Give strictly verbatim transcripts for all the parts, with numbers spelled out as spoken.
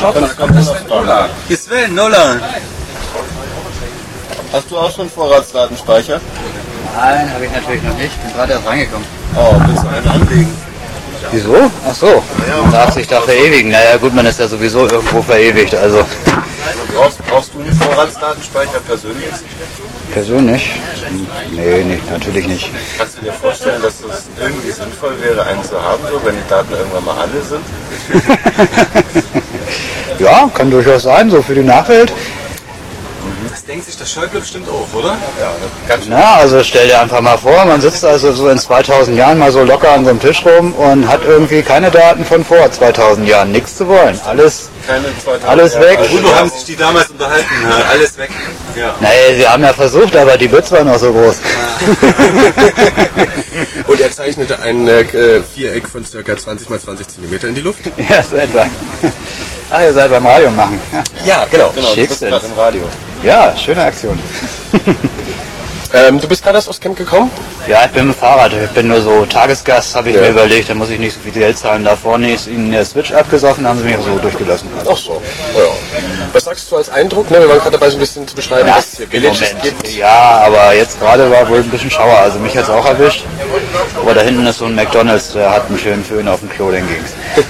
Shop. Hier Sven, Nolan. Hast du auch schon Vorratsdatenspeicher? Nein, habe ich natürlich noch nicht. Bin gerade erst reingekommen. Oh, willst du einen anlegen? Wieso? Ach so. Man darf sich da verewigen. Naja gut, man ist ja sowieso irgendwo verewigt. Also. Brauchst, brauchst du einen Vorratsdatenspeicher persönlich? Persönlich? Nee, nee, natürlich nicht. Kannst du dir vorstellen, dass es irgendwie sinnvoll wäre, einen zu haben, so, wenn die Daten irgendwann mal alle sind? Ja, kann durchaus sein, so für die Nachwelt. Das denkt sich der Schäuble bestimmt auch, oder? Ja, ganz schön. Na, also stell dir einfach mal vor, man sitzt also so in zweitausend Jahren mal so locker an so einem Tisch rum und hat irgendwie keine Daten von vor zweitausend Jahren, nichts zu wollen. Alles, Keine zweitausend alles weg. Worüber haben sich die damals unterhalten? Ja, alles weg. Ja. Nee, sie haben ja versucht, aber die Bits waren noch so groß. Und er zeichnete ein äh, Viereck von ca. zwanzig mal zwanzig Zentimeter in die Luft. Ja, so etwa. Ach, ihr seid beim Radio machen. Ja, genau. Genau, du bist Schicksal. gerade im Radio. Ja, schöne Aktion. Ähm, du bist gerade erst aus Camp gekommen? Ja, ich bin mit dem Fahrrad. Ich bin nur so Tagesgast, habe ich Ja. mir überlegt. Da muss ich nicht so viel Geld zahlen. Da vorne ist ihnen der Switch abgesoffen, haben sie mich auch so durchgelassen. Ach so. Oh ja. Was sagst du als Eindruck? Ne, wir waren gerade dabei, so ein bisschen zu beschreiben, was es hier im Villages Moment. gibt. Ja, aber jetzt gerade war wohl ein bisschen Schauer. Also mich hat es auch erwischt. Aber da hinten ist so ein McDonalds, der hat einen schönen Föhn auf dem Klo, den ging's.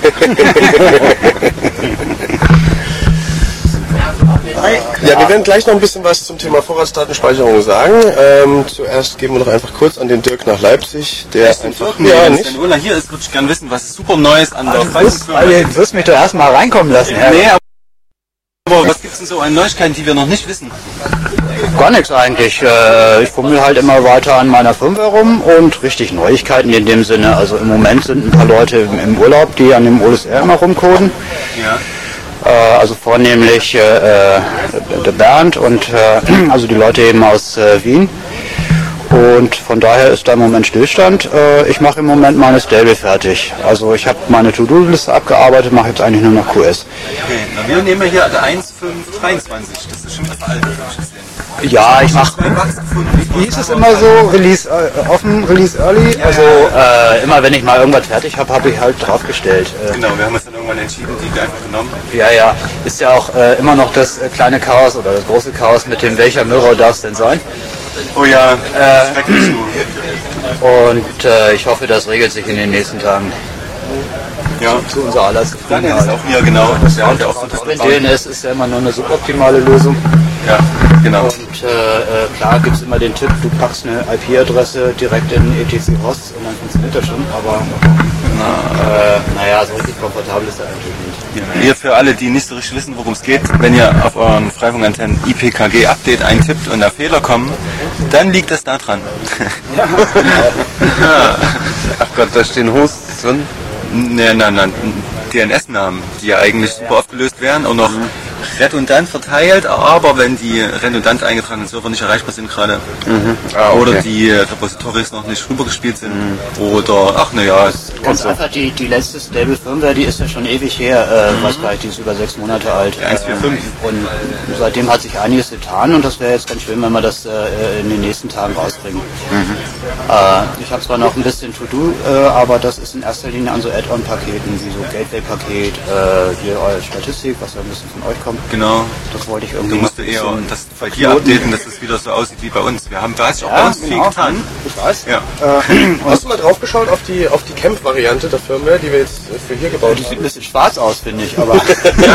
Ja, wir werden gleich noch ein bisschen was zum Thema Vorratsdatenspeicherung sagen. Ähm, zuerst geben wir noch einfach kurz an den Dirk nach Leipzig, der einfach... Ja, nicht. Wenn Ulla hier ist, würde ich gerne wissen, was ist super Neues an der Du wirst, du wirst mich doch erstmal reinkommen lassen. Ja. Nee, aber was gibt es denn so an Neuigkeiten, die wir noch nicht wissen? Gar nichts eigentlich. Äh, Ich fummel halt immer weiter an meiner Firma rum und richtig Neuigkeiten in dem Sinne. Also im Moment sind ein paar Leute im im Urlaub, die an dem O S R immer rumcoden. Ja. Äh, Also vornehmlich äh, der Bernd und äh, also die Leute eben aus äh, Wien. Und von daher ist da im Moment Stillstand. Äh, Ich mache im Moment meine Stable fertig. Also ich habe meine To-Do-Liste abgearbeitet, mache jetzt eigentlich nur noch Q S. Okay, na, wir nehmen hier der eins fünf dreiundzwanzig. Das ist schon wieder veraltet, habe ich gesehen. Ja, ich mache... Zwei Bugs gefunden. Wie ist es immer so? Release äh, offen, Release early? Also äh, immer wenn ich mal irgendwas fertig habe, habe ich halt draufgestellt. Äh, Genau, wir haben uns dann irgendwann entschieden, die einfach genommen. Ja, ja, ist ja auch äh, immer noch das äh, kleine Chaos oder das große Chaos mit dem, welcher Mirror darf es denn sein? Oh ja, Äh, schrecklich so. Und äh, ich hoffe, das regelt sich in den nächsten Tagen. Ja. Zu unser aller Daniel ist Zufriedenheit. auch hier, genau. Das wäre auch so das Auch in D N S ist ja immer nur eine suboptimale Lösung. Ja, genau. Und äh, äh, klar gibt es immer den Tipp, du packst eine I P-Adresse direkt in E T C host und dann funktioniert das schon, aber äh, naja, so richtig komfortabel ist das eigentlich nicht. Hier für alle, die nicht so richtig wissen, worum es geht, wenn ihr auf euren Freifunkantennen I P K G-Update eintippt und da Fehler kommen, dann liegt das da dran. Ja. Ach Gott, da stehen Hosts drin. Nein, nein, nein, D N S-Namen, die ja eigentlich super aufgelöst werden und noch redundant verteilt, aber wenn die redundant eingetragenen Server nicht erreichbar sind gerade Ah, okay. oder die Repositories noch nicht rübergespielt sind oder, ach naja, ist Ganz einfach, die, die letzte Stable Firmware, die ist ja schon ewig her, äh, was gleich, die ist über sechs Monate alt. Die eins Punkt vier fünf. Äh, und seitdem hat sich einiges getan und das wäre jetzt ganz schön, wenn wir das äh, in den nächsten Tagen rausbringen. Äh, ich habe zwar noch ein bisschen To-Do, äh, aber das ist in erster Linie an so Add-on-Paketen, wie so Gateway-Paket, äh, hier eure Statistik, was ja ein bisschen von euch kommt. genau. Das wollte ich irgendwie Du musst noch ein eher bisschen das bei dir updaten, dass es wieder so aussieht wie bei uns. Wir haben da auch bei Ja, uns viel genau. getan. Ich weiß. Ja. Hast du mal drauf geschaut auf die, auf die Camp-Variante der Firmware, die wir jetzt äh, für hier gebaut Die sieht ein haben? bisschen schwarz aus, finde ich, aber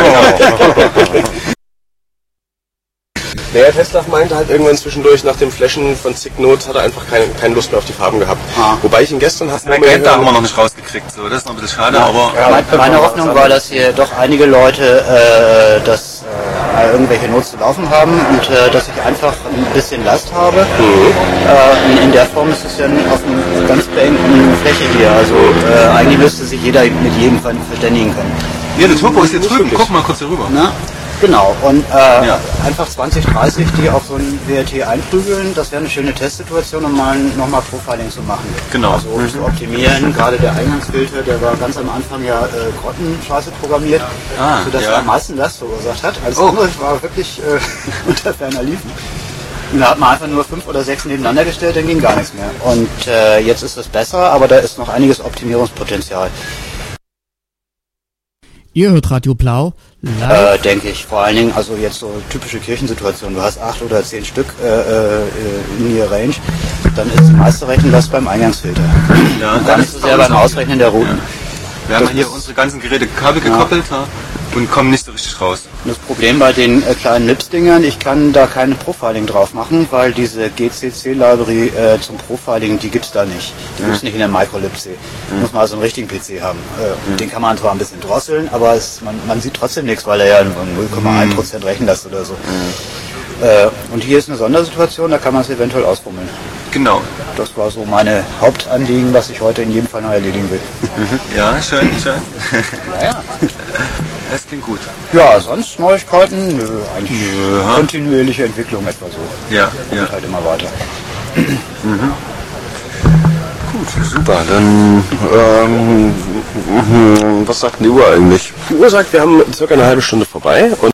Naja, Tesla meinte halt irgendwann zwischendurch nach dem Flashen von zig Notes hat er einfach keine, keine Lust mehr auf die Farben gehabt. Ah. Wobei ich ihn gestern Das hatte. Magenta haben wir noch nicht rausgekriegt, so. Das ist noch ein bisschen schade, aber Meine, meine Hoffnung war, dass hier doch einige Leute äh, das äh, irgendwelche Notes zu laufen haben und äh, dass ich einfach ein bisschen Last habe. Äh, in, in der Form ist es ja auf einer ganz beengten Fläche hier. Also äh, eigentlich müsste sich jeder mit jedem ver- verständigen können. ja, der Turbo ist jetzt Nicht drüben. wirklich. Guck mal kurz hier rüber. Na? Genau, und äh, Ja. einfach zwanzig, dreißig, die auf so ein W R T einprügeln, das wäre eine schöne Testsituation, um mal nochmal Profiling zu machen. Genau. Also um zu optimieren, gerade der Eingangsfilter, der war ganz am Anfang ja äh, Grottenscheiße programmiert, Ah, sodass ja. er am meisten Last verursacht hat. Alles Oh. andere war wirklich äh, unter ferner Liefen. Und da hat man einfach nur fünf oder sechs nebeneinander gestellt, dann ging gar nichts mehr. Und äh, jetzt ist es besser, aber da ist noch einiges Optimierungspotenzial. Ihr hört Radio Blau live. Äh, denke ich. Vor allen Dingen, also jetzt so typische Kirchensituationen. Du hast acht oder zehn Stück äh, in ihr Range, dann ist die meiste Rechenlast beim Eingangsfilter. Ja, und gar nicht so sehr beim Ausrechnen der Routen. Ja. Wir haben hier unsere ganzen Geräte Kabel gekoppelt ja. und kommen nicht so richtig raus. Das Problem bei den äh, kleinen N I P S-Dingern, ich kann da keine Profiling drauf machen, weil diese G C C-Library äh, zum Profiling, die gibt's da nicht. Die ja. gibt's nicht in der Microlib-C. Da muss man also einen richtigen P C haben. Äh, ja. Den kann man zwar ein bisschen drosseln, aber es, man, man sieht trotzdem nichts, weil er ja null Komma eins Prozent Rechenlast oder so. Ja. Äh, und hier ist eine Sondersituation, da kann man es eventuell ausfummeln. Genau. Das war so meine Hauptanliegen, was ich heute in jedem Fall noch erledigen will. Ja, schön, schön. Naja. Das klingt gut. Ja, sonst Neuigkeiten? Nö, eigentlich ja. kontinuierliche Entwicklung etwa so. Ja, ja. ja. Halt immer weiter. Mhm. Gut, super. Dann, ähm, was sagt die Uhr eigentlich? Die Uhr sagt, wir haben circa eine halbe Stunde vorbei. Und